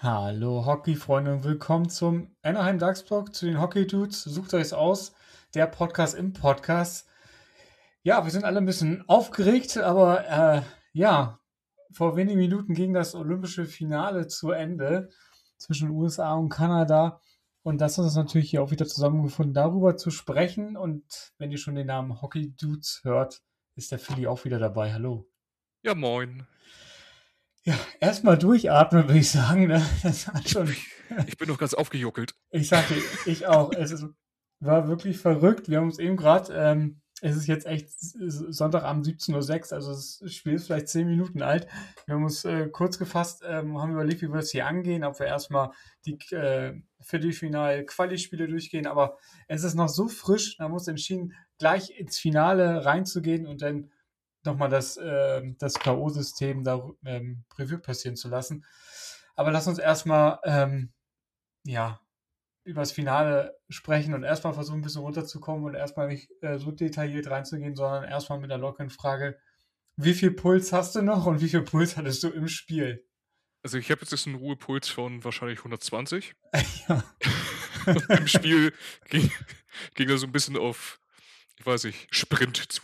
Hallo Hockey-Freunde und willkommen zum Anaheim Ducks Blog, zu den Hockey Dudes. Sucht euch's aus, der Podcast im Podcast. Ja, wir sind alle ein bisschen aufgeregt, aber ja, vor wenigen Minuten ging das olympische Finale zu Ende zwischen USA und Kanada. Und das hat uns natürlich hier auch wieder zusammengefunden, darüber zu sprechen. Und wenn ihr schon den Namen Hockey Dudes hört, ist der Philly auch wieder dabei. Hallo. Ja, moin. Ja, erstmal durchatmen, würde ich sagen. Ne? Das hat Ich, schon. ich bin noch ganz aufgejuckelt. Ich sagte, ich auch. War wirklich verrückt. Wir haben uns eben gerade, es ist jetzt echt Sonntagabend 17:06 Uhr, also das Spiel ist vielleicht 10 Minuten alt. Wir haben uns kurz gefasst, haben überlegt, wie wir das hier angehen, ob wir erstmal die Viertelfinal-Quali-Spiele durchgehen, aber es ist noch so frisch, da haben wir uns entschieden, gleich ins Finale reinzugehen und dann nochmal das K.O.-System da Revue passieren zu lassen. Aber lass uns erstmal, ja, über das Finale sprechen und erstmal versuchen, ein bisschen runterzukommen und erstmal nicht so detailliert reinzugehen, sondern erstmal mit der lockeren Frage, wie viel Puls hast du noch und wie viel Puls hattest du im Spiel? Also ich habe jetzt einen Ruhepuls von wahrscheinlich 120. Ja. Und im Spiel ging, ging er so ein bisschen auf, ich weiß nicht, Sprint zu.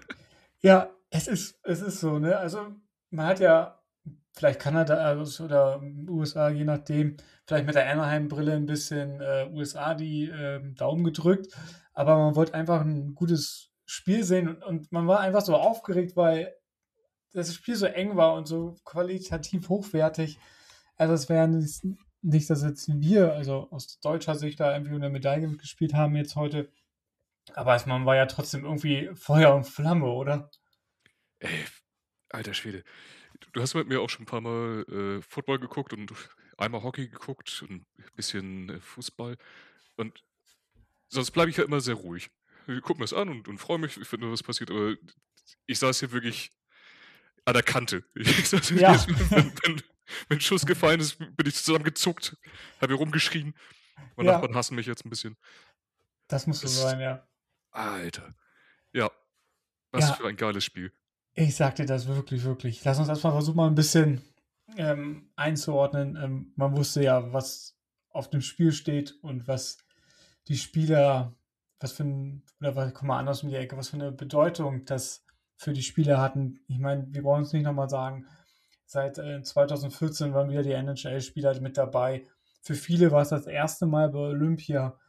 Ja, es ist so, ne? Also man hat ja vielleicht Kanada oder USA, je nachdem, vielleicht mit der Anaheim-Brille ein bisschen USA die Daumen gedrückt, aber man wollte einfach ein gutes Spiel sehen und man war einfach so aufgeregt, weil das Spiel so eng war und so qualitativ hochwertig. Also es wäre nicht, dass jetzt wir, also aus deutscher Sicht da irgendwie um eine Medaille mitgespielt haben jetzt heute, aber man war ja trotzdem irgendwie Feuer und Flamme, oder? Ey, alter Schwede. Du hast mit mir auch schon ein paar Mal Football geguckt und einmal Hockey geguckt und ein bisschen Fußball. Und sonst bleibe ich ja immer sehr ruhig. Ich gucke mir das an und freue mich, ich finde, was passiert. Aber ich saß hier wirklich an der Kante. Ich saß Ja, jedes Mal, wenn ein Schuss gefallen ist, bin ich zusammengezuckt, habe hier rumgeschrien. Meine ja, Nachbarn hassen mich jetzt ein bisschen. das muss so Es sein, ja. Alter. Ja, was Ja, für ein geiles Spiel. ich sag dir das wirklich, wirklich. Lass uns erstmal versuchen, mal ein bisschen einzuordnen. Man wusste ja, was auf dem Spiel steht und was die Spieler, was für ein, oder was, komm mal anders um die Ecke, was für eine Bedeutung das für die Spieler hatten. Ich meine, wir wollen es nicht nochmal sagen, seit 2014 waren wieder die NHL-Spieler mit dabei. Für viele war es das erste Mal bei Olympia.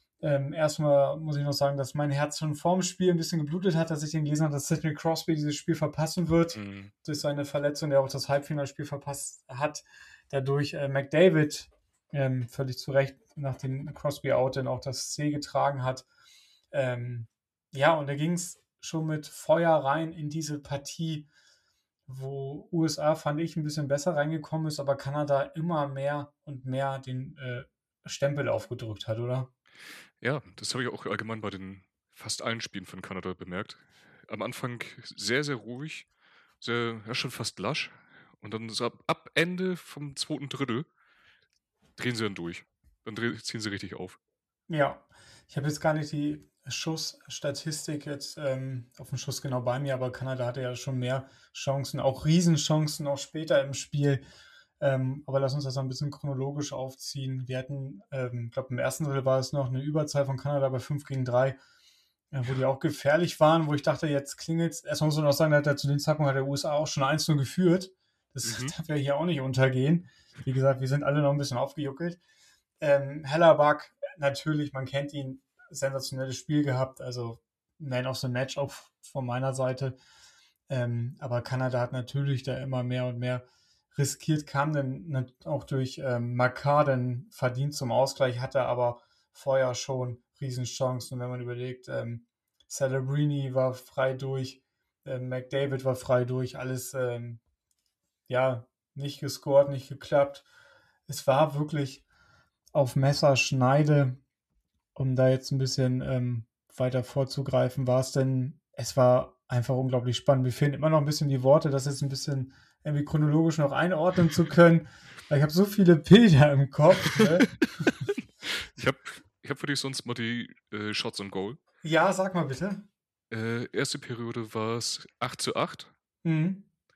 Erstmal muss ich noch sagen, dass mein Herz schon vorm Spiel ein bisschen geblutet hat, dass ich den gelesen habe, dass Sidney Crosby dieses Spiel verpassen wird. Mhm. Durch seine Verletzung, der auch das Halbfinalspiel verpasst hat. Dadurch McDavid völlig zu Recht nach dem Crosby-Out dann auch das C getragen hat. Ja, und da ging es schon mit Feuer rein in diese Partie, wo USA, fand ich, ein bisschen besser reingekommen ist, aber Kanada immer mehr und mehr den Stempel aufgedrückt hat, oder? Ja, das habe ich auch allgemein bei den fast allen Spielen von Kanada bemerkt. Am Anfang sehr, sehr ruhig, sehr, ja, schon fast lasch. Und dann so ab Ende vom zweiten Drittel drehen sie dann durch. Dann ziehen sie richtig auf. Ja, ich habe jetzt gar nicht die Schussstatistik jetzt auf den Schuss genau bei mir, aber Kanada hatte ja schon mehr Chancen, auch Riesenchancen, auch später im Spiel. Aber lass uns das mal ein bisschen chronologisch aufziehen. Wir hatten, ich glaube, im ersten Drittel war es noch eine Überzahl von Kanada bei 5 gegen 3, wo die auch gefährlich waren, wo ich dachte, jetzt klingelt's. Erstmal muss man auch sagen, zu dem Zeitpunkt hat der USA auch schon 1:0 geführt. Das Mhm. darf ja hier auch nicht untergehen. Wie gesagt, wir sind alle noch ein bisschen aufgejuckelt. Hellerback, natürlich, man kennt ihn, sensationelles Spiel gehabt, also Man of the Match auch von meiner Seite. Aber Kanada hat natürlich da immer mehr und mehr riskiert, kam dann auch durch Makar dann verdient zum Ausgleich, hatte aber vorher schon Riesenchancen. Und wenn man überlegt, Celebrini war frei durch, McDavid war frei durch, alles ja nicht gescored, nicht geklappt. Es war wirklich auf Messerschneide, um da jetzt ein bisschen weiter vorzugreifen, war es denn, es war einfach unglaublich spannend. Mir fehlen immer noch ein bisschen die Worte, das jetzt ein bisschen irgendwie chronologisch noch einordnen zu können, weil ich habe so viele Bilder im Kopf. Ne? ich habe ich hab für dich sonst mal die Shots on Goal. Ja, sag mal bitte. Erste Periode war es 8:8. Mhm.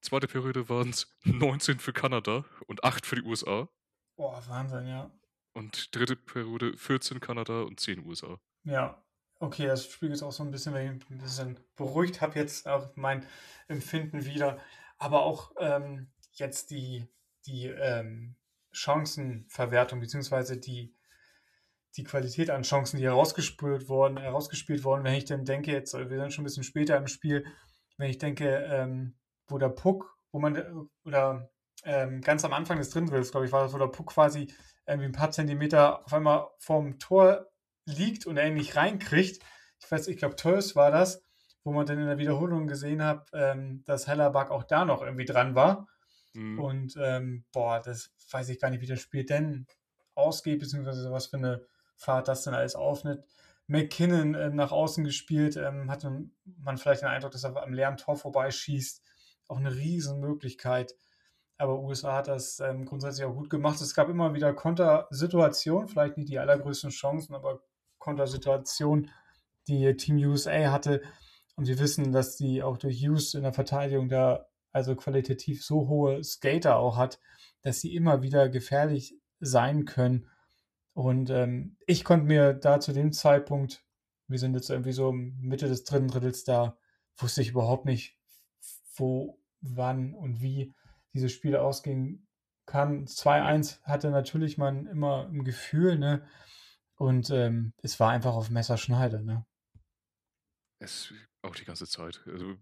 Zweite Periode waren es 19 für Kanada und 8 für die USA. Boah, Wahnsinn, ja. Und dritte Periode 14 Kanada und 10 USA. Ja, okay, das Spiel ist auch so ein bisschen, wenn ich ein bisschen beruhigt habe jetzt auch mein Empfinden wieder. Aber auch jetzt die Chancenverwertung, beziehungsweise die Qualität an Chancen, die herausgespielt wurden, wenn ich dann denke, jetzt, wir sind schon ein bisschen später im Spiel, wenn ich denke, wo der Puck, wo man, oder ganz am Anfang des Drittdrittel, glaube ich, war das, wo der Puck quasi irgendwie ein paar Zentimeter auf einmal vorm Tor liegt und er ihn nicht reinkriegt. Ich glaube, Tölz war das, wo man dann in der Wiederholung gesehen hat, dass Hellerback auch da noch irgendwie dran war. Mhm. Und boah, das weiß ich gar nicht, wie das Spiel denn ausgeht, beziehungsweise was für eine Fahrt das dann alles aufnimmt. McKinnon nach außen gespielt, hatte man vielleicht den Eindruck, dass er am leeren Tor vorbeischießt. Auch eine Riesenmöglichkeit. Aber USA hat das grundsätzlich auch gut gemacht. Es gab immer wieder Kontersituationen, vielleicht nicht die allergrößten Chancen, aber Kontersituationen, die Team USA hatte. Und wir wissen, dass die auch durch Hughes in der Verteidigung da also qualitativ so hohe Skater auch hat, dass sie immer wieder gefährlich sein können. Und ich konnte mir da zu dem Zeitpunkt, wir sind jetzt irgendwie so Mitte des dritten Drittels da, wusste ich überhaupt nicht, wo, wann und wie dieses Spiel ausgehen kann. 2-1 hatte natürlich man immer im Gefühl, ne? Und es war einfach auf Messerschneide, ne? Es auch die ganze Zeit. Also,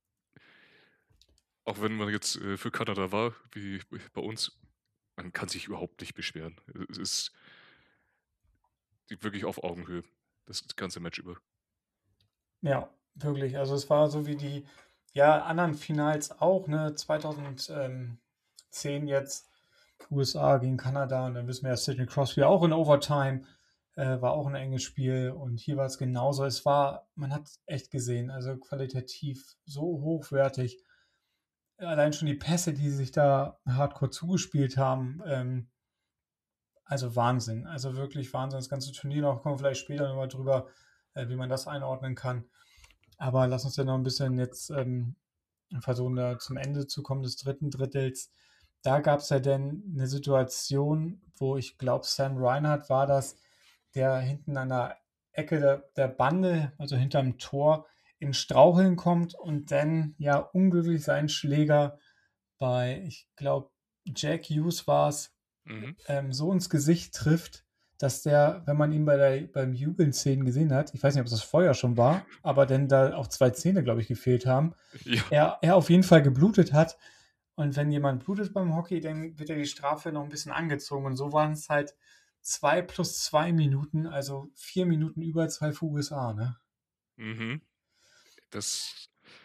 auch wenn man jetzt für Kanada war, wie bei uns, man kann sich überhaupt nicht beschweren. Es ist wirklich auf Augenhöhe, das ganze Match über. Ja, wirklich. Also es war so wie die ja, anderen Finals auch, ne? 2010 jetzt USA gegen Kanada und dann wissen wir ja, Sidney Crosby auch in Overtime, war auch ein enges Spiel und hier war es genauso. Es war, man hat echt gesehen, also qualitativ so hochwertig. Allein schon die Pässe, die sich da hardcore zugespielt haben, also Wahnsinn. Also wirklich Wahnsinn. Das ganze Turnier noch, kommen wir vielleicht später nochmal drüber, wie man das einordnen kann. Aber lass uns ja noch ein bisschen jetzt versuchen, da zum Ende zu kommen des dritten Drittels. Da gab es ja dann eine Situation, wo ich glaube, Sam Reinhardt war das, der hinten an der Ecke der Bande, also hinterm Tor, in Straucheln kommt und dann ja unglücklich seinen Schläger bei, ich glaube, Jack Hughes war es, Mhm. so ins Gesicht trifft, dass der, wenn man ihn beim Jubeln Szenen gesehen hat, ich weiß nicht, ob das vorher schon war, aber denn da auch zwei Zähne, glaube ich, gefehlt haben, Ja. er auf jeden Fall geblutet hat. Und wenn jemand blutet beim Hockey, dann wird er die Strafe noch ein bisschen angezogen. Und so waren es halt 2 + 2 Minuten, also 4 Minuten Überzahl für USA, ne? Mhm. Das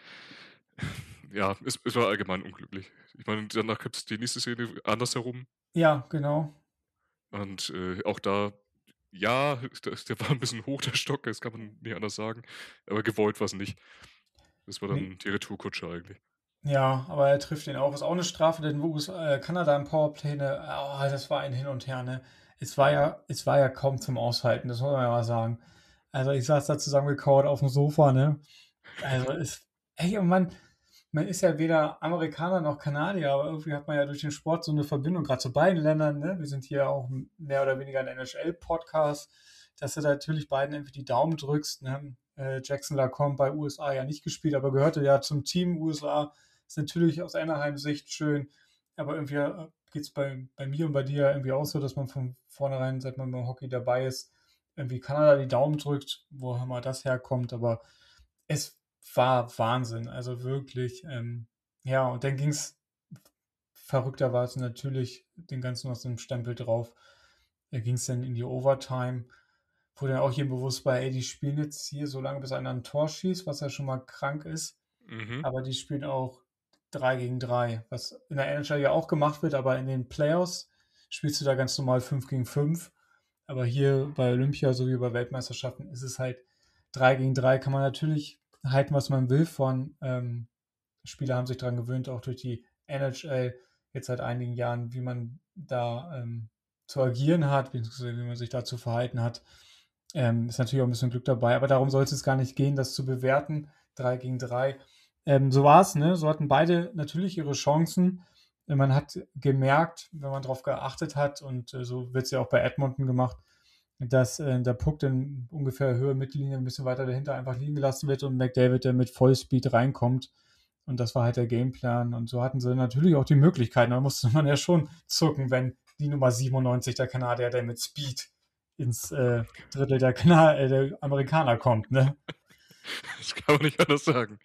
ja, es war allgemein unglücklich. Ich meine, danach gibt es die nächste Szene andersherum Ja, genau. und auch da, ja, der war ein bisschen hoch, der Stock, das kann man nicht anders sagen, aber gewollt war's nicht. Das war Nee, dann die Retourkutsche eigentlich. ja, aber er trifft ihn auch. Ist auch eine Strafe, denn Kanada im Powerplay, ne, das war ein Hin und Her, ne? Es war ja kaum zum Aushalten, das muss man ja mal sagen. Also ich saß da zusammengekauert auf dem Sofa, ne? Also ey, und man ist ja weder Amerikaner noch Kanadier, aber irgendwie hat man ja durch den Sport so eine Verbindung, gerade zu beiden Ländern, ne? Wir sind hier auch mehr oder weniger ein NHL-Podcast, dass du da natürlich beiden irgendwie die Daumen drückst, ne? Jackson Lacombe bei USA ja nicht gespielt, aber gehörte ja zum Team USA. Ist natürlich aus Anaheim-Sicht schön, aber irgendwie geht es bei mir und bei dir irgendwie auch so, dass man von vornherein, seit man beim Hockey dabei ist, irgendwie Kanada die Daumen drückt, woher immer das herkommt, aber es war Wahnsinn, also wirklich. Ja, und dann ging es verrückterweise natürlich den ganzen noch so einen Stempel drauf. Da ging es dann in die Overtime, wo dann auch jedem bewusst war, ey, die spielen jetzt hier so lange, bis einer ein Tor schießt, was ja schon mal krank ist. Mhm. Aber die spielen auch 3 gegen 3, was in der NHL ja auch gemacht wird, aber in den Playoffs spielst du da ganz normal 5 gegen 5. Aber hier bei Olympia sowie bei Weltmeisterschaften ist es halt 3 gegen 3. Kann man natürlich halten, was man will von. Spieler haben sich daran gewöhnt, auch durch die NHL jetzt seit einigen Jahren, wie man da zu agieren hat, beziehungsweise wie man sich da zu verhalten hat. Ist natürlich auch ein bisschen Glück dabei, aber darum soll es jetzt gar nicht gehen, das zu bewerten. 3 gegen 3. So war es, ne? So hatten beide natürlich ihre Chancen. Man hat gemerkt, wenn man darauf geachtet hat, und so wird es ja auch bei Edmonton gemacht, dass der Puck dann ungefähr Höhe Mittellinie ein bisschen weiter dahinter einfach liegen gelassen wird und McDavid dann mit Vollspeed reinkommt. Und das war halt der Gameplan. Und so hatten sie natürlich auch die Möglichkeiten. Da musste man ja schon zucken, wenn die Nummer 97 der Kanadier, der mit Speed ins Drittel der Amerikaner kommt, ne? Das kann man nicht anders sagen.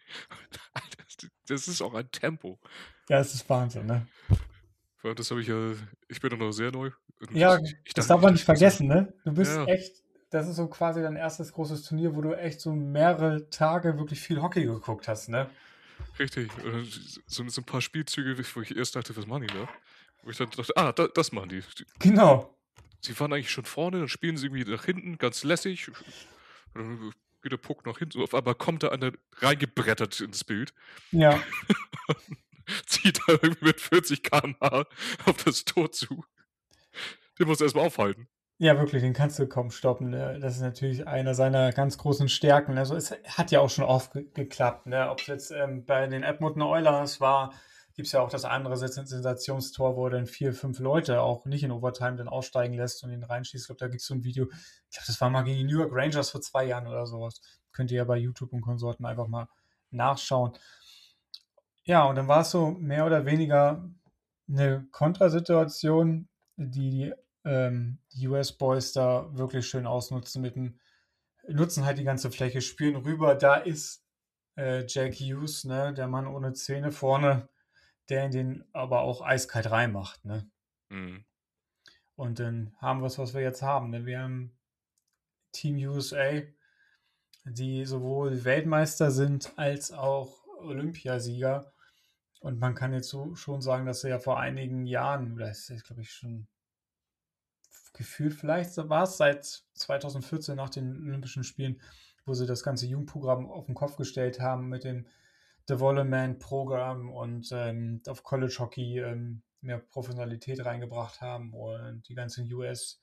Das ist auch ein Tempo. Ja, es ist Wahnsinn, ne? Das habe ich bin doch noch sehr neu. Ja, das darf man nicht vergessen, so, ne? Du bist ja, echt, das ist so quasi dein erstes großes Turnier, wo du echt so mehrere Tage wirklich viel Hockey geguckt hast, ne? richtig. So ein paar Spielzüge, wo ich erst dachte, was machen die da? Wo ich dann dachte, das machen die. Genau. Sie waren eigentlich schon vorne, dann spielen sie irgendwie nach hinten, ganz lässig. Dann geht der Puck nach hinten, so auf einmal kommt da einer reingebrettert ins Bild. Ja. Zieht da irgendwie mit 40 km/h auf das Tor zu. Den muss er erstmal aufhalten. Ja, wirklich, den kannst du kaum stoppen, ne? Das ist natürlich einer seiner ganz großen Stärken. Also, es hat ja auch schon oft geklappt, ne? Ob es jetzt bei den Edmonton Oilers war, gibt es ja auch das andere Sensationstor, wo er dann 4, 5 Leute auch nicht in Overtime dann aussteigen lässt und ihn reinschießt. Ich glaube, da gibt es so ein Video. Ich glaube, das war mal gegen die New York Rangers vor 2 Jahren oder sowas. Könnt ihr ja bei YouTube und Konsorten einfach mal nachschauen. Ja, und dann war es so mehr oder weniger eine Kontersituation, die die US-Boys da wirklich schön ausnutzen nutzen halt die ganze Fläche, spielen rüber. Da ist Jack Hughes, ne, der Mann ohne Zähne vorne, der in den aber auch eiskalt reinmacht, ne? Mhm. Und dann haben wir es, was wir jetzt haben, ne? Wir haben Team USA, die sowohl Weltmeister sind als auch Olympiasieger. Und man kann jetzt so schon sagen, dass sie ja vor einigen Jahren, oder ist jetzt, glaube ich, schon gefühlt, vielleicht war es seit 2014 nach den Olympischen Spielen, wo sie das ganze Jugendprogramm auf den Kopf gestellt haben mit dem Development-Programm und auf College Hockey mehr Professionalität reingebracht haben und die ganzen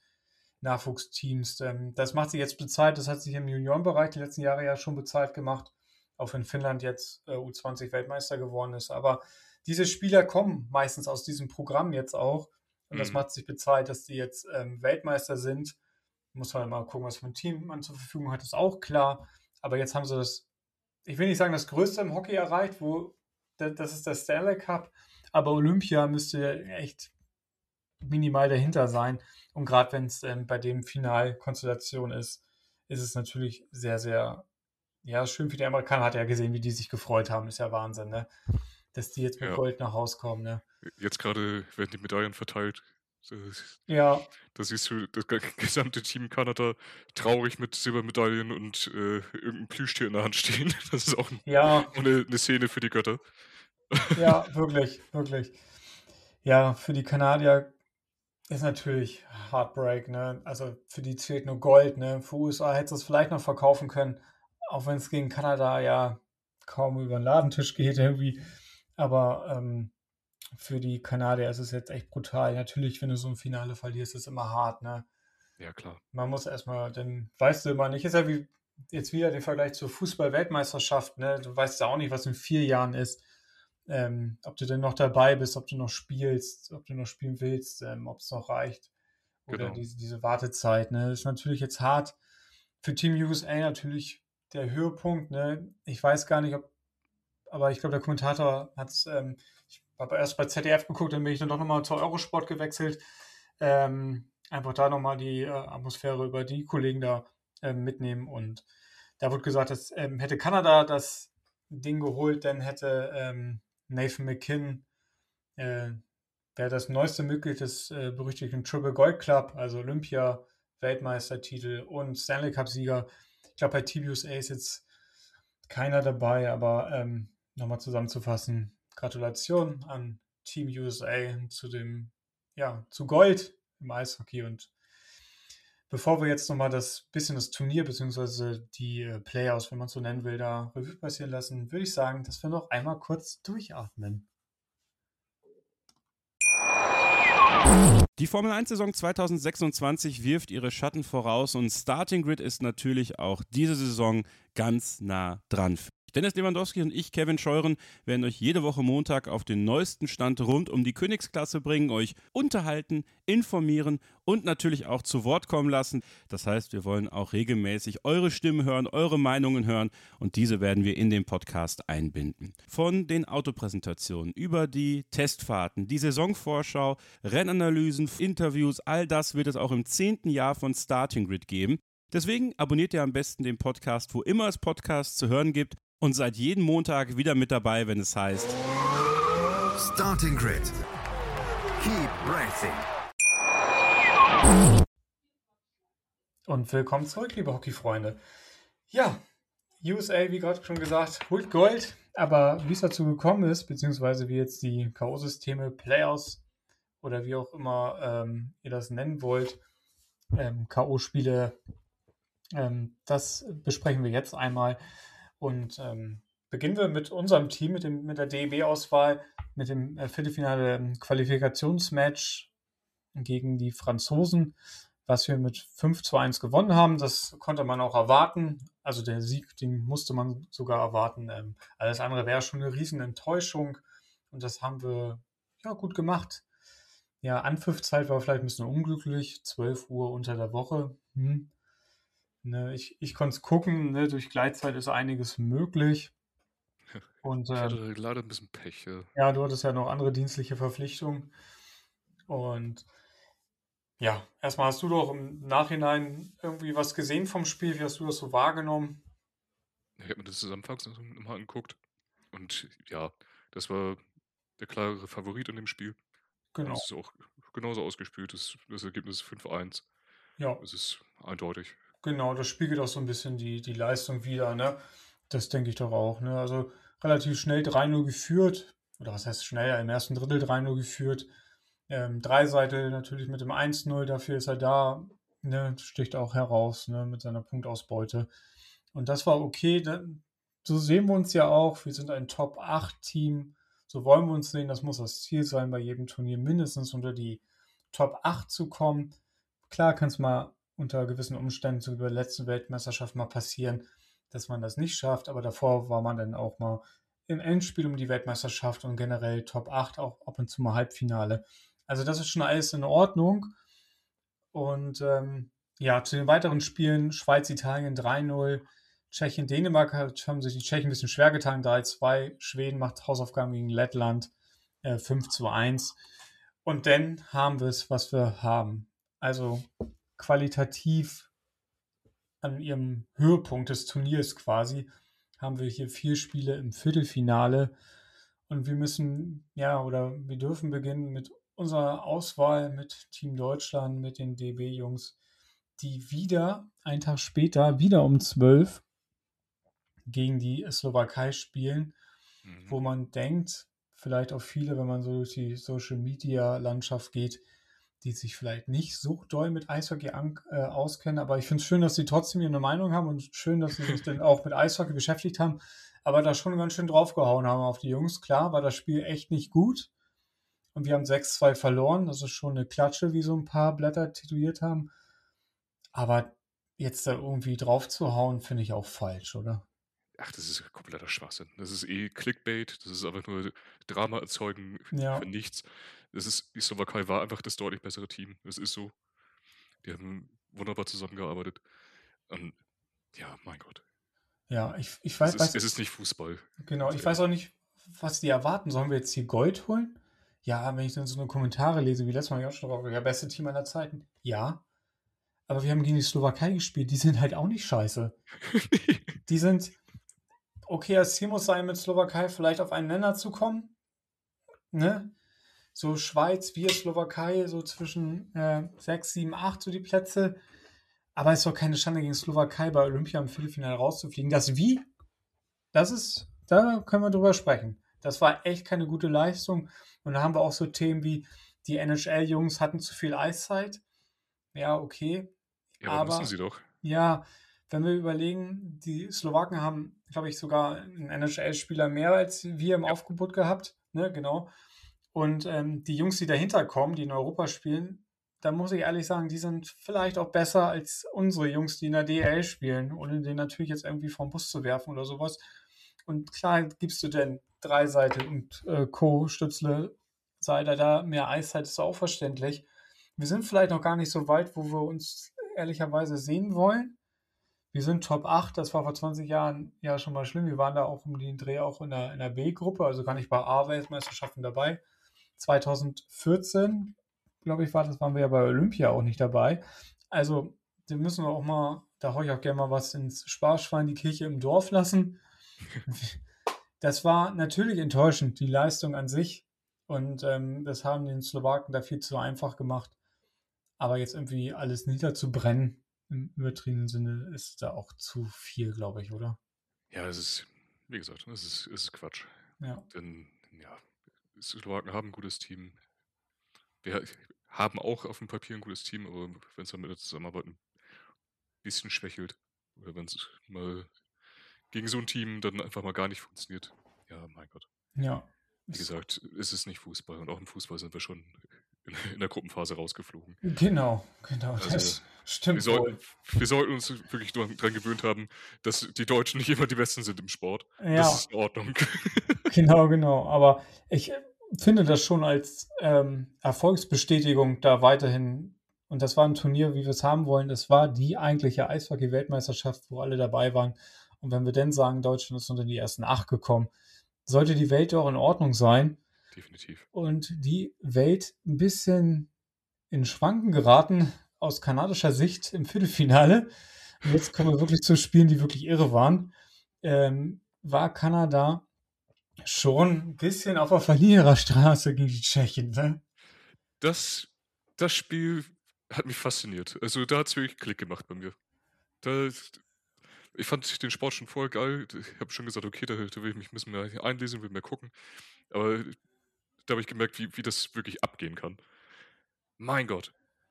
US-Nachwuchsteams. Das macht sich jetzt bezahlt, das hat sich im Juniorenbereich die letzten Jahre ja schon bezahlt gemacht, auch wenn Finnland jetzt U20-Weltmeister geworden ist. Aber diese Spieler kommen meistens aus diesem Programm jetzt auch. Und das macht sich bezahlt, dass die jetzt Weltmeister sind. Muss man mal gucken, was für ein Team man zur Verfügung hat, ist auch klar. Aber jetzt haben sie das, ich will nicht sagen, das Größte im Hockey erreicht, das ist der Stanley Cup. Aber Olympia müsste echt minimal dahinter sein. Und gerade wenn es bei dem Finalkonstellation ist es natürlich sehr, sehr, ja, schön für die Amerikaner. Hat ja gesehen, wie die sich gefreut haben. Ist ja Wahnsinn, ne? Dass die jetzt mit Gold nach Hause kommen, ne? Jetzt gerade werden die Medaillen verteilt. Ja. Da siehst du das gesamte Team Kanada traurig mit Silbermedaillen und irgendein Plüschtier in der Hand stehen. Das ist auch eine Szene für die Götter. Ja, wirklich, wirklich. Ja, für die Kanadier ist natürlich Heartbreak, ne? Also für die zählt nur Gold, ne? Für USA hätte es vielleicht noch verkaufen können, auch wenn es gegen Kanada ja kaum über den Ladentisch geht irgendwie. Aber für die Kanadier ist es jetzt echt brutal. Natürlich, wenn du so ein Finale verlierst, ist es immer hart, ne? Ja, klar. Man muss erstmal, dann weißt du immer nicht, ist ja wie jetzt wieder der Vergleich zur Fußball-Weltmeisterschaft, ne? Du weißt ja auch nicht, was in 4 Jahren ist. Ob du denn noch dabei bist, ob du noch spielst, ob du noch spielen willst, ob es noch reicht. Oder Genau. diese Wartezeit, ne? Das ist natürlich jetzt hart. Für Team USA natürlich der Höhepunkt, ne? Ich weiß gar nicht, aber ich glaube, der Kommentator hat es, ich habe erst bei ZDF geguckt, dann bin ich dann doch nochmal zur Eurosport gewechselt. Einfach da nochmal die Atmosphäre über die Kollegen da mitnehmen. Und da wurde gesagt, dass hätte Kanada das Ding geholt, dann hätte Nathan McKinnon wäre das neueste Mitglied des berüchtigten Triple Gold Club, also Olympia, Weltmeistertitel und Stanley Cup-Sieger. Ich glaube, bei Team USA ist jetzt keiner dabei, aber nochmal zusammenzufassen, Gratulation an Team USA zu Gold im Eishockey. Und bevor wir jetzt nochmal das Turnier bzw. die Playoffs, wenn man es so nennen will, da Revue passieren lassen, würde ich sagen, dass wir noch einmal kurz durchatmen. Die Formel 1-Saison 2026 wirft ihre Schatten voraus und Starting Grid ist natürlich auch diese Saison ganz nah dran. Dennis Lewandowski und ich, Kevin Scheuren, werden euch jede Woche Montag auf den neuesten Stand rund um die Königsklasse bringen, euch unterhalten, informieren und natürlich auch zu Wort kommen lassen. Das heißt, wir wollen auch regelmäßig eure Stimmen hören, eure Meinungen hören und diese werden wir in den Podcast einbinden. Von den Autopräsentationen über die Testfahrten, die Saisonvorschau, Rennanalysen, Interviews, all das wird es auch im 10. Jahr von Starting Grid geben. Deswegen abonniert ihr am besten den Podcast, wo immer es Podcasts zu hören gibt und seid jeden Montag wieder mit dabei, wenn es heißt Starting Grid. Keep racing. Und willkommen zurück, liebe Hockeyfreunde. Ja, USA, wie gerade schon gesagt, holt Gold, aber wie es dazu gekommen ist, beziehungsweise wie jetzt die K.O.-Systeme, Playoffs oder wie auch immer ihr das nennen wollt, K.O.-Spiele, das besprechen wir jetzt einmal und beginnen wir mit unserem Team, mit der DEB-Auswahl, mit dem Viertelfinale Qualifikationsmatch gegen die Franzosen, was wir mit 5:1 gewonnen haben. Das konnte man auch erwarten. Also der Sieg, den musste man sogar erwarten. Alles andere wäre schon eine riesen Enttäuschung und das haben wir ja gut gemacht. Ja, Anpfiffzeit war vielleicht ein bisschen unglücklich, 12 Uhr unter der Woche. Ne, ich konnte es gucken, ne, durch Gleitzeit ist einiges möglich. Und Ich hatte leider ein bisschen Pech. Ja. ja, du hattest ja noch andere dienstliche Verpflichtungen. Und ja, erstmal hast du doch im Nachhinein irgendwie was gesehen vom Spiel. Wie hast du das so wahrgenommen? Ich habe mir das Zusammenfassung nochmal angeguckt. Und ja, das war der klarere Favorit in dem Spiel. Und Genau. es ist auch genauso ausgespielt. Das Ergebnis ist 5:1. Ja, Es ist eindeutig. genau. Das spiegelt auch so ein bisschen die Leistung wider, ne? Das denke ich doch auch, ne? Also relativ schnell 3:0 geführt. Oder was heißt schnell? Im ersten Drittel 3:0 geführt. Dreiseitel natürlich mit dem 1:0, dafür ist er da, ne, sticht auch heraus, ne, mit seiner Punktausbeute. Und das war okay. So sehen wir uns ja auch. Wir sind ein Top-8-Team. So wollen wir uns sehen. Das muss das Ziel sein, bei jedem Turnier mindestens unter die Top 8 zu kommen. Klar kann es mal unter gewissen Umständen, so wie bei der letzten Weltmeisterschaft, mal passieren, dass man das nicht schafft. Aber davor war man dann auch mal im Endspiel um die Weltmeisterschaft und generell Top 8, auch ab und zu mal Halbfinale. Also das ist schon alles in Ordnung. Und ja, zu den weiteren Spielen, Schweiz, Italien 3:0, Tschechien, Dänemark haben sich die Tschechen ein bisschen schwer getan, 3:2, Schweden macht Hausaufgaben gegen Lettland, 5:1. Und dann haben wir es, was wir haben. Also qualitativ an ihrem Höhepunkt des Turniers quasi haben wir hier 4 Spiele im Viertelfinale. Und wir müssen, ja, oder wir dürfen beginnen mit unserer Auswahl mit Team Deutschland, mit den DB-Jungs, die wieder, einen Tag später, wieder um 12 gegen die Slowakei spielen, wo man denkt, vielleicht auch viele, wenn man so durch die Social-Media-Landschaft geht, die sich vielleicht nicht so doll mit Eishockey auskennen, aber ich finde es schön, dass sie trotzdem ihre Meinung haben und schön, dass sie sich dann auch mit Eishockey beschäftigt haben, aber da schon ganz schön draufgehauen haben auf die Jungs. Klar war das Spiel echt nicht gut und wir haben 6:2 verloren, das ist schon eine Klatsche, wie so ein paar Blätter tituliert haben, aber jetzt da irgendwie drauf zu hauen, finde ich auch falsch, oder? Ach, das ist kompletter Schwachsinn. Das ist Clickbait. Das ist einfach nur Drama erzeugen Ja, für nichts. Die Slowakei war einfach das deutlich bessere Team. Das ist so. Die haben wunderbar zusammengearbeitet. Und ja, mein Gott. ja, ich Es weiß, ist nicht Fußball. genau, Ganz ich weiß ehrlich. auch nicht, was die erwarten. Sollen wir jetzt hier Gold holen? Ja, wenn ich dann so eine Kommentare lese, wie letztes Mal auch schon drauf, ja, beste Team aller Zeiten. Ja, aber wir haben gegen die Slowakei gespielt. Die sind halt auch nicht scheiße. Die sind, okay, das Ziel muss sein, mit Slowakei vielleicht auf einen Nenner zu kommen. Ne? So Schweiz, wir, Slowakei, so zwischen 6, 7, 8 so die Plätze. Aber es ist doch keine Schande, gegen Slowakei bei Olympia im Viertelfinale rauszufliegen. Da können wir drüber sprechen. Das war echt keine gute Leistung. Und da haben wir auch so Themen wie, die NHL-Jungs hatten zu viel Eiszeit. Ja, okay. Ja, aber müssen Aber sie doch. ja, wenn wir überlegen, die Slowaken haben, glaube ich, sogar einen NHL-Spieler mehr als wir im Aufgebot gehabt. Ne, genau. Und die Jungs, die dahinter kommen, die in Europa spielen, da muss ich ehrlich sagen, die sind vielleicht auch besser als unsere Jungs, die in der DEL spielen, ohne den natürlich jetzt irgendwie vom Bus zu werfen oder sowas. Und klar gibst du denn Dreiseite und Co. Stützle, Seiler da mehr Eiszeit, ist auch verständlich. Wir sind vielleicht noch gar nicht so weit, wo wir uns ehrlicherweise sehen wollen. Wir sind Top 8, das war vor 20 Jahren ja schon mal schlimm. Wir waren da auch um den Dreh auch in der B-Gruppe, also gar nicht bei A-Weltmeisterschaften dabei. 2014, glaube ich, waren wir ja bei Olympia auch nicht dabei. Also, da müssen wir auch mal, da hau ich auch gerne mal was ins Sparschwein, die Kirche im Dorf lassen. Das war natürlich enttäuschend, die Leistung an sich. Und das haben den Slowaken da viel zu einfach gemacht. Aber jetzt irgendwie alles niederzubrennen, im übertriebenen Sinne, ist da auch zu viel, glaube ich, oder? Ja, es ist, wie gesagt, es ist Quatsch. Ja. Denn, ja, die Slowaken haben ein gutes Team. Wir haben auch auf dem Papier ein gutes Team, aber wenn es dann mit der Zusammenarbeit ein bisschen schwächelt oder wenn es mal gegen so ein Team dann einfach mal gar nicht funktioniert, ja, mein Gott. Ja. Wie gesagt, es ist nicht Fußball und auch im Fußball sind wir schon in der Gruppenphase rausgeflogen. Genau, Also, das stimmt wohl. Wir sollten uns wirklich daran gewöhnt haben, dass die Deutschen nicht immer die Besten sind im Sport. Ja. Das ist in Ordnung. Genau. Aber ich finde das schon als Erfolgsbestätigung da weiterhin, und das war ein Turnier, wie wir es haben wollen, das war die eigentliche Eishockey-Weltmeisterschaft, wo alle dabei waren. Und wenn wir dann sagen, Deutschland ist unter die ersten 8 gekommen, sollte die Welt doch in Ordnung sein. Definitiv. Und die Welt ein bisschen in Schwanken geraten aus kanadischer Sicht im Viertelfinale. Und jetzt kommen wir wirklich zu Spielen, die wirklich irre waren. War Kanada schon ein bisschen auf der Verliererstraße gegen die Tschechen, ne? Das Spiel hat mich fasziniert. Also da hat es wirklich Klick gemacht bei mir. Ich fand den Sport schon voll geil. Ich habe schon gesagt, okay, da will ich mich ein bisschen mehr einlesen, will mehr gucken. Aber da habe ich gemerkt, wie das wirklich abgehen kann. Mein Gott.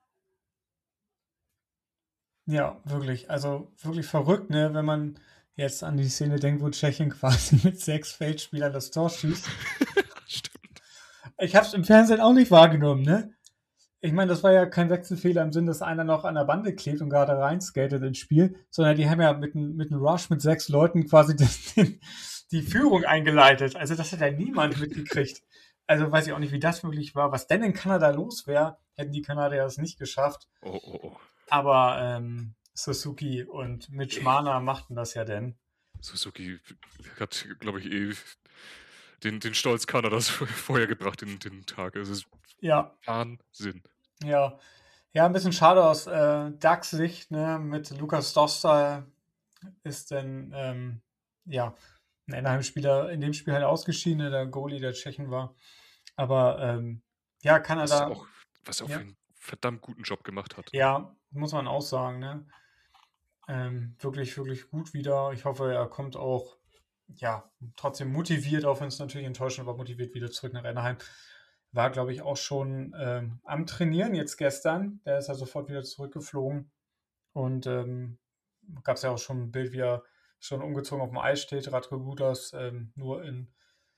Ja, wirklich. Also wirklich verrückt, ne? Wenn man jetzt an die Szene denkt, wo Tschechien quasi mit 6 Feldspielern das Tor schießt. Stimmt. Ich habe es im Fernsehen auch nicht wahrgenommen, ne? Ich meine, das war ja kein Wechselfehler im Sinn, dass einer noch an der Bande klebt und gerade reinskatet ins Spiel, sondern die haben ja mit einem Rush mit 6 Leuten quasi die Führung eingeleitet. Also das hat ja niemand mitgekriegt. Also weiß ich auch nicht, wie das möglich war. Was denn in Kanada los wäre, hätten die Kanadier das nicht geschafft. Oh. Aber Suzuki und Mitch Marner machten das ja denn. Suzuki hat, glaube ich, den Stolz Kanadas vorher gebracht in den Tag. Es ist Wahnsinn. Ja, ein bisschen schade aus Ducks Sicht, ne? Mit Lukas Dostal ist dann ein Anaheim-Spieler in dem Spiel halt ausgeschieden, ne? Der Goalie der Tschechen war. Aber Kanada. Was auch für einen verdammt guten Job gemacht hat. Ja, muss man auch sagen, ne? Wirklich, wirklich gut wieder. Ich hoffe, er kommt auch trotzdem motiviert, auch wenn es natürlich enttäuschend war, motiviert wieder zurück nach Anaheim. War, glaube ich, auch schon am Trainieren jetzt gestern. Der ist ja sofort wieder zurückgeflogen. Und gab es ja auch schon ein Bild, wie er schon umgezogen auf dem Eis steht. Radko Gudas nur in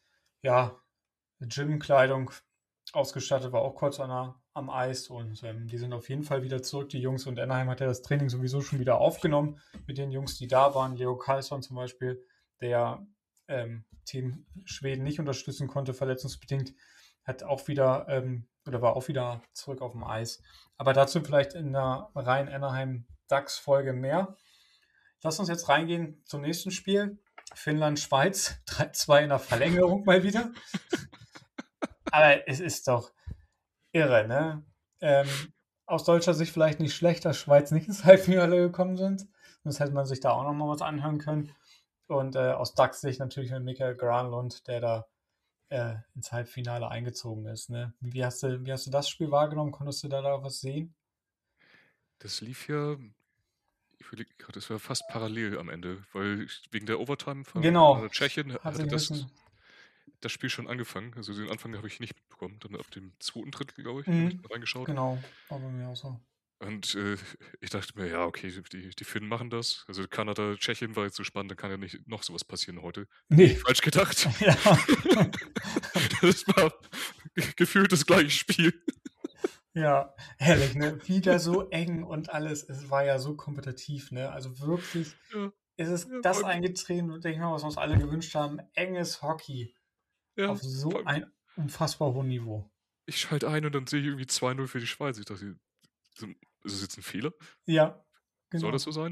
Gym-Kleidung ausgestattet, war auch kurz am Eis. Und die sind auf jeden Fall wieder zurück, die Jungs. Und Anaheim hat ja das Training sowieso schon wieder aufgenommen mit den Jungs, die da waren. Leo Carlsson zum Beispiel, der Team Schweden nicht unterstützen konnte, verletzungsbedingt, hat auch wieder war auch wieder zurück auf dem Eis. Aber dazu vielleicht in einer rein Anaheim Ducks-Folge mehr. Lass uns jetzt reingehen zum nächsten Spiel. Finnland-Schweiz, 3-2 in der Verlängerung mal wieder. Aber es ist doch irre, ne? Aus deutscher Sicht vielleicht nicht schlecht, dass Schweiz nicht ins Halbfinale gekommen sind. Sonst hätte man sich da auch nochmal was anhören können. Und aus Ducks Sicht natürlich mit Mikael Granlund, der da ins Halbfinale eingezogen ist. Ne? Wie hast du das Spiel wahrgenommen? Konntest du da was sehen? Das lief ja, ich überlege gerade, das war fast parallel am Ende, weil wegen der Overtime von Tschechien hatte das Spiel schon angefangen. Also den Anfang habe ich nicht mitbekommen. Dann ab dem 2. Drittel, glaube ich, habe ich reingeschaut. Genau, war bei mir auch so. Und ich dachte mir, ja, okay, die Finnen machen das. Also Kanada, Tschechien war jetzt so spannend, da kann ja nicht noch sowas passieren heute. Nee. Falsch gedacht. Ja. Das war gefühlt das gleiche Spiel. Ja, herrlich, ne? Wieder so eng und alles. Es war ja so kompetitiv, ne? Also wirklich ist es Ja, das vor allem, eingetreten, denke ich mal, was wir uns alle gewünscht haben. Enges Hockey ja, auf so vor allem, ein unfassbar hohen Niveau. ich schalte ein und dann sehe ich irgendwie 2-0 für die Schweiz. Ich dachte, ist das jetzt ein Fehler? Ja, Soll das genau. so sein?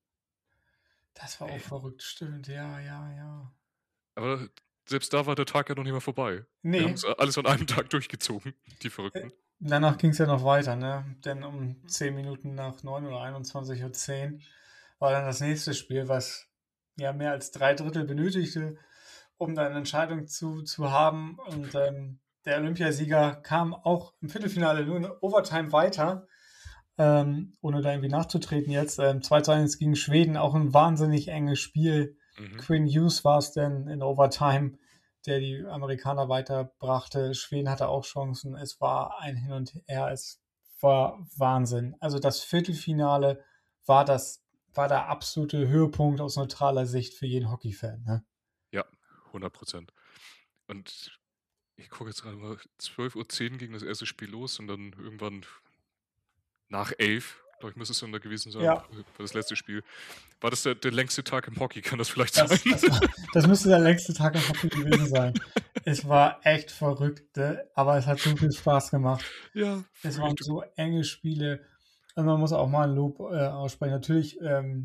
Das war auch Nee. verrückt, stimmt. Ja. Aber selbst da war der Tag ja noch nicht mal vorbei. Wir haben Nee, es alles an einem Tag durchgezogen, die Verrückten. danach ging es ja noch weiter, ne? Denn um 10 Minuten nach 9 oder 21:10 Uhr war dann das nächste Spiel, was ja mehr als 3/3 benötigte, um da eine Entscheidung zu haben. Und der Olympiasieger kam auch im Viertelfinale nur in Overtime weiter, ohne da irgendwie nachzutreten jetzt. 2:1 gegen Schweden, auch ein wahnsinnig enges Spiel. Mhm. Quinn Hughes war es denn in Overtime, der die Amerikaner weiterbrachte. Schweden hatte auch Chancen. Es war ein Hin und Her. Es war Wahnsinn. Also das Viertelfinale war der absolute Höhepunkt aus neutraler Sicht für jeden Hockey-Fan. Ne? Ja, 100%. Und ich gucke jetzt gerade mal, 12:10 Uhr ging das erste Spiel los und dann irgendwann nach 11, glaube ich, müsste es dann da gewesen sein, Ja, war das letzte Spiel. War das der längste Tag im Hockey? Kann das vielleicht das, sein? das müsste der längste Tag im Hockey gewesen sein. Es war echt verrückt, ne? Aber es hat so viel Spaß gemacht. Ja, Es wirklich. waren so enge Spiele. Und man muss auch mal ein Lob aussprechen. Natürlich,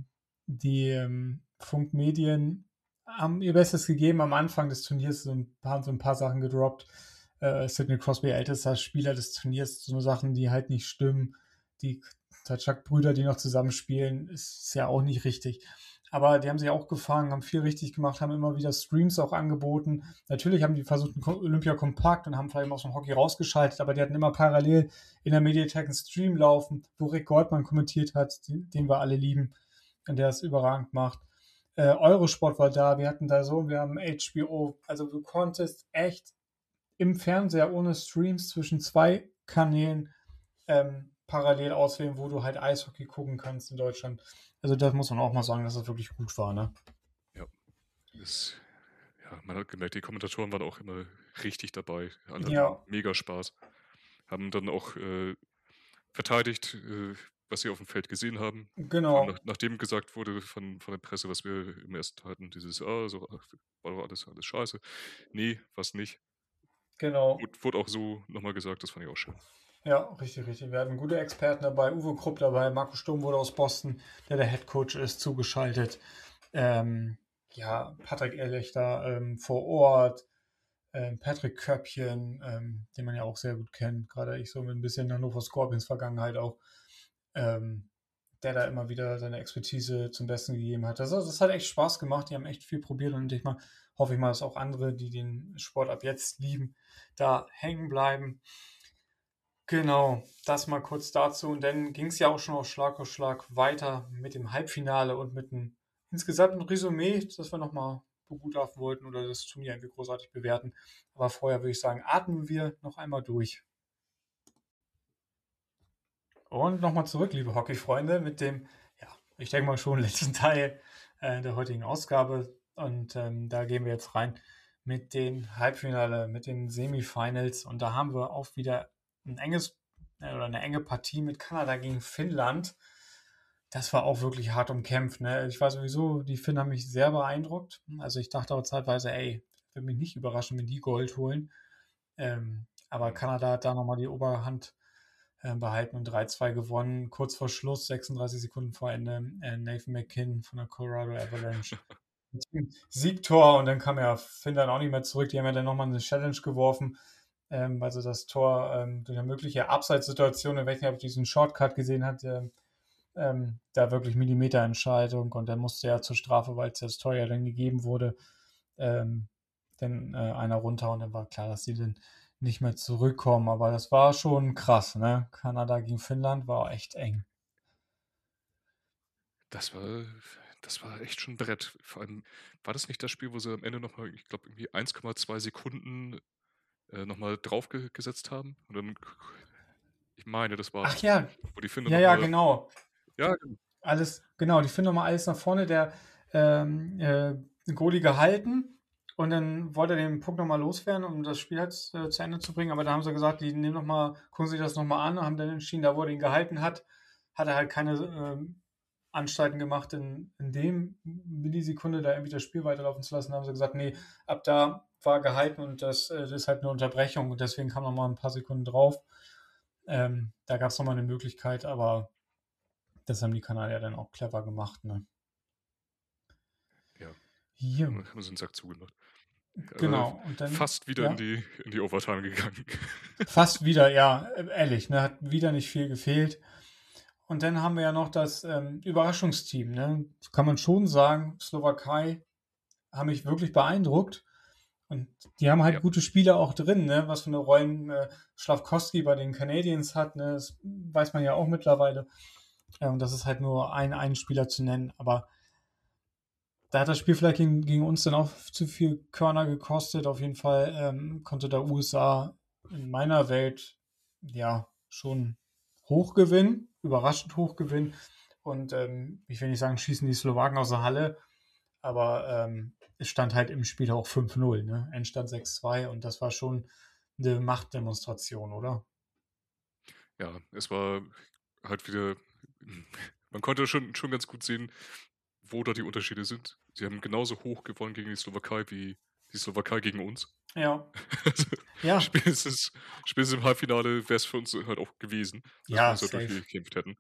die Funkmedien haben ihr Bestes gegeben am Anfang des Turniers, haben so ein paar Sachen gedroppt. Sidney Crosby, ältester Spieler des Turniers, so Sachen, die halt nicht stimmen. Die Tatschak-Brüder, die noch zusammenspielen, ist ja auch nicht richtig. Aber die haben sich auch gefangen, haben viel richtig gemacht, haben immer wieder Streams auch angeboten. Natürlich haben die versucht, Olympia kompakt und haben vielleicht mal aus dem Hockey rausgeschaltet, aber die hatten immer parallel in der Mediathek einen Stream laufen, wo Rick Goldman kommentiert hat, den wir alle lieben und der es überragend macht. Eurosport war da, wir haben HBO. Also du konntest echt im Fernseher ohne Streams zwischen zwei Kanälen parallel auswählen, wo du halt Eishockey gucken kannst in Deutschland. Also das muss man auch mal sagen, dass das wirklich gut war, ne? Ja, man hat gemerkt, die Kommentatoren waren auch immer richtig dabei. Alle hatten Ja, mega Spaß. Haben dann auch verteidigt, was sie auf dem Feld gesehen haben. Vor allem genau. nachdem gesagt wurde von der Presse, was wir im ersten hatten, dieses, war doch alles scheiße. Nee, was nicht. Genau. Wurde auch so nochmal gesagt, das fand ich auch schön. Ja, richtig. Wir hatten gute Experten dabei. Uwe Krupp dabei. Marco Sturm wurde aus Boston, der Head Coach ist, zugeschaltet. Patrick Ehrlich da vor Ort. Patrick Köppchen, den man ja auch sehr gut kennt. Gerade ich so mit ein bisschen Hannover Scorpions Vergangenheit auch. Der da immer wieder seine Expertise zum Besten gegeben hat. Das hat echt Spaß gemacht. Die haben echt viel probiert und hoffe ich mal, dass auch andere, die den Sport ab jetzt lieben, da hängen bleiben. Genau, das mal kurz dazu. Und dann ging es ja auch schon auf Schlag weiter mit dem Halbfinale und mit einem insgesamten Resümee, das wir nochmal begutachten wollten oder das Turnier irgendwie großartig bewerten. Aber vorher würde ich sagen, atmen wir noch einmal durch. Und nochmal zurück, liebe Hockeyfreunde, mit dem, ich denke mal schon letzten Teil der heutigen Ausgabe. Und da gehen wir jetzt rein mit den Halbfinale, mit den Semifinals. Und da haben wir auch wieder eine enge Partie mit Kanada gegen Finnland. Das war auch wirklich hart umkämpft. Ne? Ich war sowieso, die Finnen haben mich sehr beeindruckt. Also ich dachte auch zeitweise, würde mich nicht überraschen, wenn die Gold holen. Aber Kanada hat da nochmal die Oberhand behalten und 3-2 gewonnen. Kurz vor Schluss, 36 Sekunden vor Ende, Nathan McKinn von der Colorado Avalanche. Siegtor und dann kam ja Finnland auch nicht mehr zurück. Die haben ja dann nochmal eine Challenge geworfen, weil sie das Tor durch eine mögliche Abseitssituation, ich weiß nicht, ob ich diesen Shortcut gesehen hat, da wirklich Millimeterentscheidung und dann musste er zur Strafe, weil das Tor ja dann gegeben wurde, dann einer runter und dann war klar, dass sie dann nicht mehr zurückkommen. Aber das war schon krass, ne? Kanada gegen Finnland war echt eng. Das war echt schon ein Brett. Vor allem war das nicht das Spiel, wo sie am Ende nochmal, ich glaube, irgendwie 1,2 Sekunden nochmal draufgesetzt haben? Und dann, ich meine, das war Ach ja, wo die Finnen ja, nochmal. genau. Ja, Alles, genau, die finden nochmal alles nach vorne, der Goalie gehalten und dann wollte er den Punkt nochmal loswerden, um das Spiel halt zu Ende zu bringen, aber da haben sie gesagt, die nehmen gucken sich das nochmal an und haben dann entschieden, da wo er ihn gehalten hat, hat er halt keine Anstalten gemacht, in dem Millisekunde da irgendwie das Spiel weiterlaufen zu lassen, haben sie gesagt, nee, ab da war gehalten und das ist halt eine Unterbrechung und deswegen kam noch mal ein paar Sekunden drauf. Da gab es noch mal eine Möglichkeit, aber das haben die Kanadier dann auch clever gemacht, ne? Ja, Hier, haben sie den Sack zugemacht. genau. Und dann, Fast wieder ja, in die Overtime gegangen. fast wieder, ja, ehrlich, ne, hat wieder nicht viel gefehlt. Und dann haben wir ja noch das Überraschungsteam, ne? Kann man schon sagen, Slowakei haben mich wirklich beeindruckt. Und die haben halt Ja. gute Spieler auch drin, ne? Was für eine Rollen Slafkowski bei den Canadiens hat, ne? Das weiß man ja auch mittlerweile. Und das ist halt nur ein Spieler zu nennen. Aber da hat das Spiel vielleicht gegen uns dann auch zu viel Körner gekostet. Auf jeden Fall konnte der USA in meiner Welt ja schon hoch gewinnen, überraschend hoch gewinnen. Und ich will nicht sagen, schießen die Slowaken aus der Halle, aber es stand halt im Spiel auch 5-0, ne? Endstand 6-2 und das war schon eine Machtdemonstration, oder? Ja, es war halt wieder, man konnte schon ganz gut sehen, wo da die Unterschiede sind. Sie haben genauso hoch gewonnen gegen die Slowakei wie die Slowakei gegen uns. Ja, Also, ja, spätestens im Halbfinale wäre es für uns halt auch gewesen, dass wir ja, uns da safe. durchgekämpft hätten.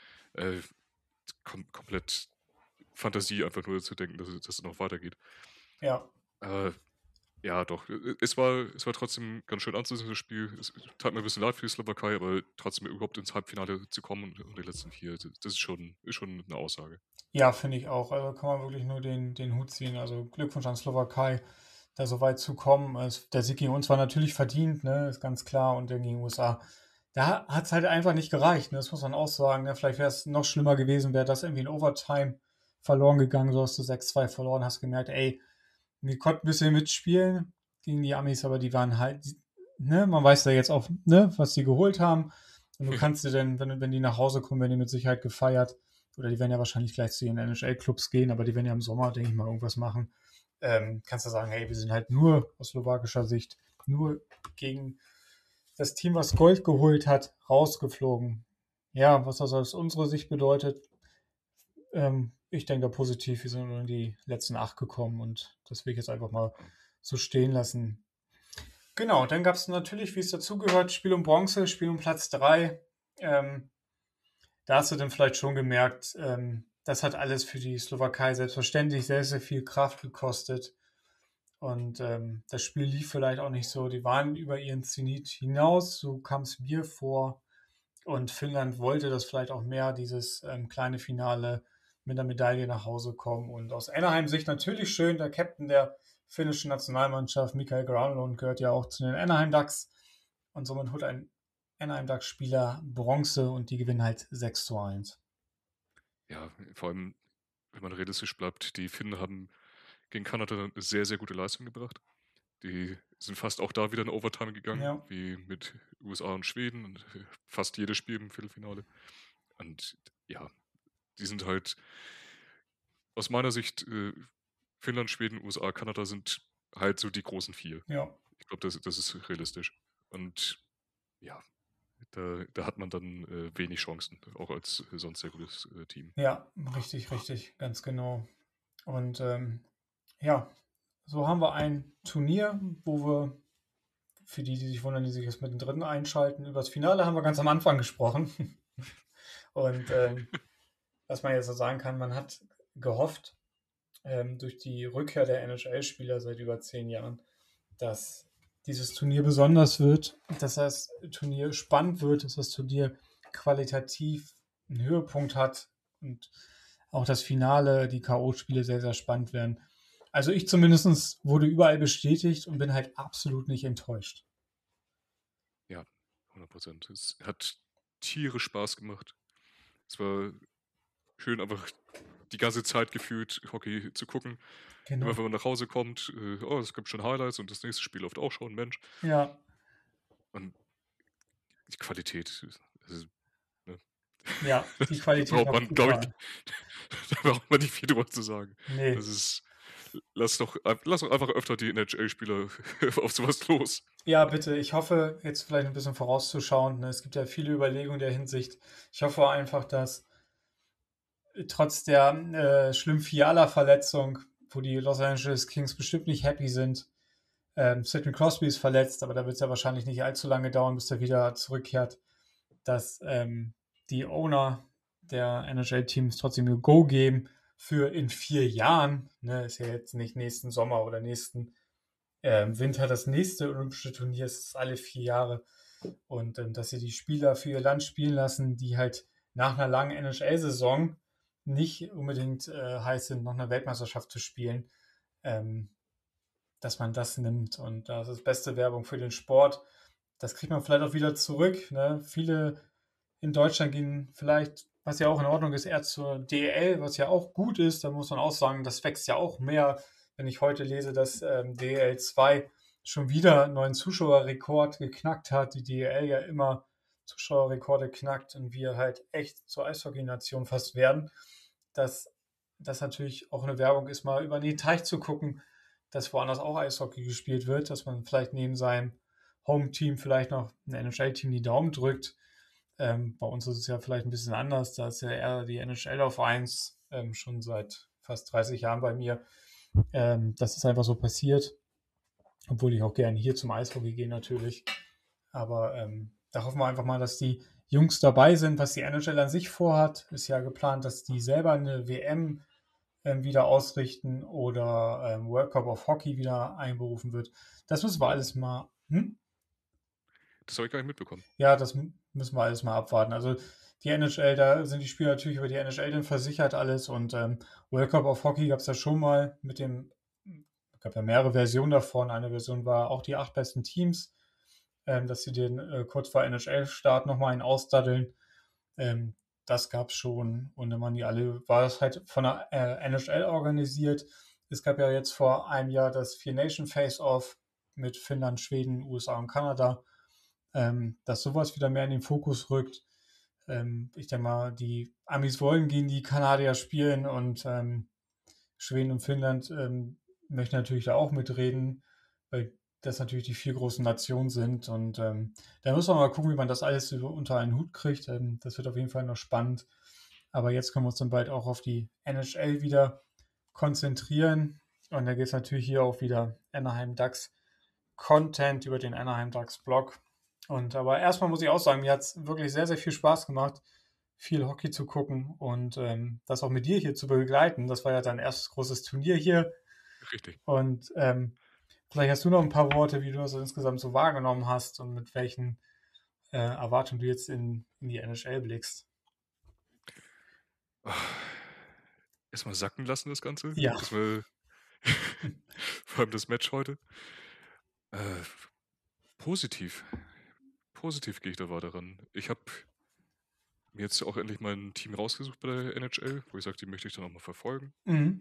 Komplett Fantasie, einfach nur zu denken, dass es noch weitergeht. Ja, Ja, doch. Es war trotzdem ganz schön anzusehen, das Spiel. Es tat mir ein bisschen leid für die Slowakei, aber trotzdem überhaupt ins Halbfinale zu kommen und die letzten 4, das ist schon eine Aussage. ja, finde ich auch. Also kann man wirklich nur den Hut ziehen. Also Glückwunsch an Slowakei, da so weit zu kommen. Der Sieg gegen uns war natürlich verdient, ne, ist ganz klar. Und der gegen USA, da hat es halt einfach nicht gereicht. Ne? Das muss man auch sagen. Ne? Vielleicht wäre es noch schlimmer gewesen, wäre das irgendwie in Overtime verloren gegangen. So hast du 6-2 verloren, hast gemerkt, ey, wir konnten ein bisschen mitspielen gegen die Amis, aber die waren halt, ne, man weiß ja jetzt auch, ne, was die geholt haben. Und du kannst dir dann, wenn die nach Hause kommen, werden die mit Sicherheit gefeiert. Oder die werden ja wahrscheinlich gleich zu ihren NHL-Clubs gehen, aber die werden ja im Sommer, denke ich mal, irgendwas machen. Kannst du sagen, hey, wir sind halt nur aus slowakischer Sicht nur gegen das Team, was Gold geholt hat, rausgeflogen. Ja, was das aus unserer Sicht bedeutet, ich denke da positiv, wir sind nur in die letzten 8 gekommen und das will ich jetzt einfach mal so stehen lassen. Genau, dann gab es natürlich, wie es dazugehört, Spiel um Bronze, Spiel um Platz 3. Da hast du dann vielleicht schon gemerkt, das hat alles für die Slowakei selbstverständlich sehr, sehr viel Kraft gekostet. Und das Spiel lief vielleicht auch nicht so. Die waren über ihren Zenit hinaus, so kam es mir vor. Und Finnland wollte das vielleicht auch mehr, dieses kleine Finale mit einer Medaille nach Hause kommen. Und aus Anaheim-Sicht natürlich schön, der Captain der finnischen Nationalmannschaft, Mikael Granlund, gehört ja auch zu den Anaheim Ducks. Und somit holt ein Anaheim Ducks-Spieler Bronze und die gewinnen halt 6-1. Ja, vor allem, wenn man realistisch bleibt, die Finnen haben gegen Kanada eine sehr, sehr gute Leistung gebracht. Die sind fast auch da wieder in Overtime gegangen, Ja. wie mit USA und Schweden und fast jedes Spiel im Viertelfinale. Und ja, die sind halt aus meiner Sicht, Finnland, Schweden, USA, Kanada sind halt so die großen 4. Ja, Ich glaube, das ist realistisch. Und ja, da hat man dann wenig Chancen, auch als sonst sehr gutes Team. ja, richtig, ganz genau. Und ja, so haben wir ein Turnier, wo wir, für die sich wundern, die sich jetzt mittendrin einschalten, über das Finale haben wir ganz am Anfang gesprochen. Und was man jetzt so sagen kann, man hat gehofft, durch die Rückkehr der NHL-Spieler seit über 10 Jahren, dass dieses Turnier besonders wird, dass das Turnier spannend wird, dass das Turnier qualitativ einen Höhepunkt hat und auch das Finale, die K.O.-Spiele sehr, sehr spannend werden. Also ich zumindest wurde überall bestätigt und bin halt absolut nicht enttäuscht. Ja, 100%. Es hat tierisch Spaß gemacht. Es war schön, einfach die ganze Zeit gefühlt Hockey zu gucken. Genau. Immer wenn man nach Hause kommt, es gibt schon Highlights und das nächste Spiel läuft auch schon, Mensch. Ja, Und die Qualität, also, ne? ja, die Qualität braucht war man, glaube ich, brutal. da braucht man nicht viel drüber zu sagen. Nee, Das ist, lass doch einfach öfter die NHL-Spieler auf sowas los. ja, bitte. Ich hoffe, jetzt vielleicht ein bisschen vorauszuschauen. Ne? Es gibt ja viele Überlegungen der Hinsicht. Ich hoffe einfach, dass trotz der schlimmen Fiala-Verletzung, wo die Los Angeles Kings bestimmt nicht happy sind. Sidney Crosby ist verletzt, aber da wird es ja wahrscheinlich nicht allzu lange dauern, bis er wieder zurückkehrt, dass die Owner der NHL-Teams trotzdem ein Go geben für in 4 Jahren, ne, ist ja jetzt nicht nächsten Sommer oder nächsten Winter das nächste olympische Turnier, es ist alle 4 Jahre, und dass sie die Spieler für ihr Land spielen lassen, die halt nach einer langen NHL-Saison nicht unbedingt heiß sind, noch eine Weltmeisterschaft zu spielen, dass man das nimmt, und das ist beste Werbung für den Sport. Das kriegt man vielleicht auch wieder zurück, ne? Viele in Deutschland gehen vielleicht, was ja auch in Ordnung ist, eher zur DEL, was ja auch gut ist. Da muss man auch sagen, das wächst ja auch mehr. Wenn ich heute lese, dass DEL 2 schon wieder einen neuen Zuschauerrekord geknackt hat, die DEL ja immer Zuschauerrekorde knackt und wir halt echt zur Eishockey-Nation fast werden, dass das natürlich auch eine Werbung ist, mal über den Teich zu gucken, dass woanders auch Eishockey gespielt wird, dass man vielleicht neben seinem Home-Team vielleicht noch ein NHL-Team die Daumen drückt. Bei uns ist es ja vielleicht ein bisschen anders, da ist ja eher die NHL auf 1, schon seit fast 30 Jahren bei mir. Das ist einfach so passiert, obwohl ich auch gerne hier zum Eishockey gehe natürlich. Aber da hoffen wir einfach mal, dass die Jungs dabei sind. Was die NHL an sich vorhat, ist ja geplant, dass die selber eine WM wieder ausrichten oder World Cup of Hockey wieder einberufen wird. Das müssen wir alles mal... Das habe ich gar nicht mitbekommen. Ja, das müssen wir alles mal abwarten. Also die NHL, da sind die Spieler natürlich über die NHL dann versichert alles, und World Cup of Hockey gab es ja schon mal es gab ja mehrere Versionen davon. Eine Version war auch die 8 besten Teams, dass sie den kurz vor NHL-Start nochmal einen ausdaddeln. Das gab es schon, und dann war das halt von der NHL organisiert. Es gab ja jetzt vor einem Jahr das 4-Nation Face-Off mit Finnland, Schweden, USA und Kanada, dass sowas wieder mehr in den Fokus rückt. Ich denke mal, die Amis wollen gegen die Kanadier spielen, und Schweden und Finnland möchten natürlich da auch mitreden, weil das natürlich die 4 großen Nationen sind, und da müssen wir mal gucken, wie man das alles unter einen Hut kriegt. Das wird auf jeden Fall noch spannend, aber jetzt können wir uns dann bald auch auf die NHL wieder konzentrieren, und da geht es natürlich hier auch wieder Anaheim Ducks Content über den Anaheim Ducks Blog. Aber erstmal muss ich auch sagen, mir hat es wirklich sehr, sehr viel Spaß gemacht, viel Hockey zu gucken und das auch mit dir hier zu begleiten. Das war ja dein erstes großes Turnier hier. Richtig. Und vielleicht hast du noch ein paar Worte, wie du das insgesamt so wahrgenommen hast und mit welchen Erwartungen du jetzt in die NHL blickst. Erstmal sacken lassen, das Ganze. Ja. Vor allem das Match heute. Positiv gehe ich da weiter ran. Ich habe mir jetzt auch endlich mein Team rausgesucht bei der NHL, wo ich sage, die möchte ich dann auch mal verfolgen. Mhm.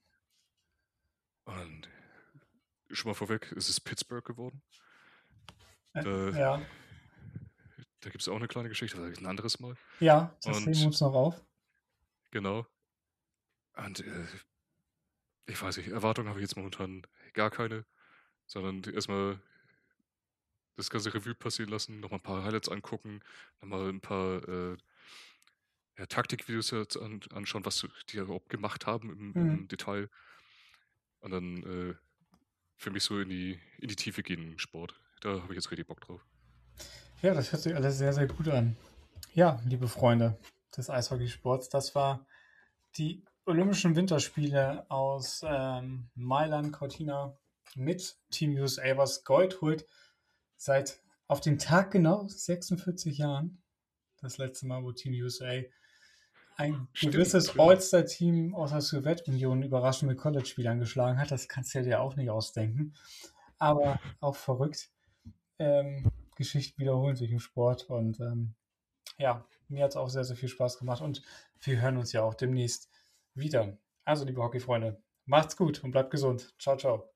Und schon mal vorweg, es ist Pittsburgh geworden. Ja. Da gibt es auch eine kleine Geschichte, das ein anderes Mal. Ja, das nehmen wir uns noch auf. Genau. Und ich weiß nicht, Erwartungen habe ich jetzt momentan gar keine, sondern erstmal das ganze Revue passieren lassen, nochmal ein paar Highlights angucken, nochmal ein paar Taktikvideos jetzt anschauen, was die überhaupt gemacht haben im Detail. Und dann für mich so in die Tiefe gehen im Sport. Da habe ich jetzt richtig Bock drauf. Ja, das hört sich alles sehr, sehr gut an. Ja, liebe Freunde des Eishockeysports, das war die Olympischen Winterspiele aus Mailand, Cortina mit Team USA, was Gold holt. Seit auf den Tag genau 46 Jahren. Das letzte Mal, wo Team USA ein gewisses All-Star-Team aus der Sowjetunion überraschend mit College-Spielern geschlagen hat. Das kannst du dir auch nicht ausdenken. Aber auch verrückt. Geschichten wiederholen sich im Sport. Und ja, mir hat es auch sehr, sehr viel Spaß gemacht. Und wir hören uns ja auch demnächst wieder. Also, liebe Hockeyfreunde, macht's gut und bleibt gesund. Ciao, ciao.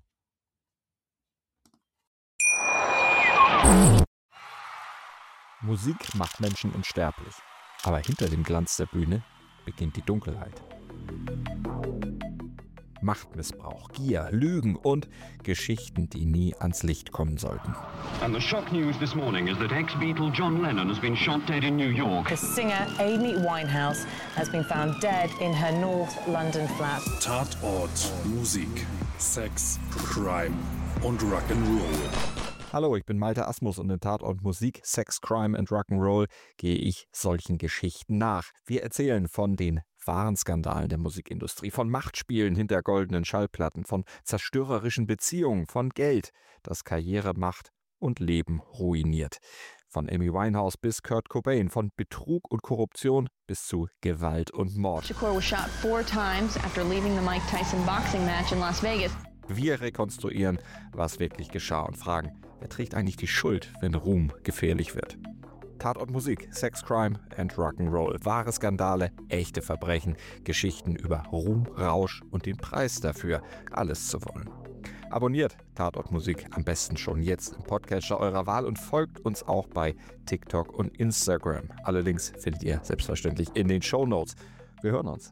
Musik macht Menschen unsterblich, aber hinter dem Glanz der Bühne beginnt die Dunkelheit. Machtmissbrauch, Gier, Lügen und Geschichten, die nie ans Licht kommen sollten. And the shock news this morning is that ex-Beatle John Lennon has been shot dead in New York. The singer Amy Winehouse has been found dead in her North London flat. Tatort, Musik, Sex, Crime und Rock'n'Roll. Hallo, ich bin Malte Asmus und in Tatort Musik, Sex, Crime and Rock'n'Roll gehe ich solchen Geschichten nach. Wir erzählen von den wahren Skandalen der Musikindustrie, von Machtspielen hinter goldenen Schallplatten, von zerstörerischen Beziehungen, von Geld, das Karriere, Macht und Leben ruiniert. Von Amy Winehouse bis Kurt Cobain, von Betrug und Korruption bis zu Gewalt und Mord. Shakur was shot 4 times after leaving the Mike Tyson boxing match in Las Vegas. Wir rekonstruieren, was wirklich geschah und fragen, wer trägt eigentlich die Schuld, wenn Ruhm gefährlich wird? Tatort Musik, Sex, Crime and Rock'n'Roll. Wahre Skandale, echte Verbrechen, Geschichten über Ruhm, Rausch und den Preis dafür, alles zu wollen. Abonniert Tatort Musik am besten schon jetzt im Podcatcher eurer Wahl und folgt uns auch bei TikTok und Instagram. Alle Links findet ihr selbstverständlich in den Shownotes. Wir hören uns.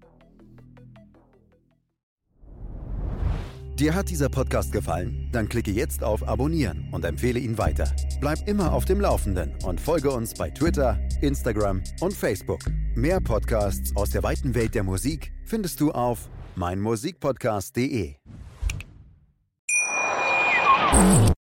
Dir hat dieser Podcast gefallen? Dann klicke jetzt auf Abonnieren und empfehle ihn weiter. Bleib immer auf dem Laufenden und folge uns bei Twitter, Instagram und Facebook. Mehr Podcasts aus der weiten Welt der Musik findest du auf meinmusikpodcast.de.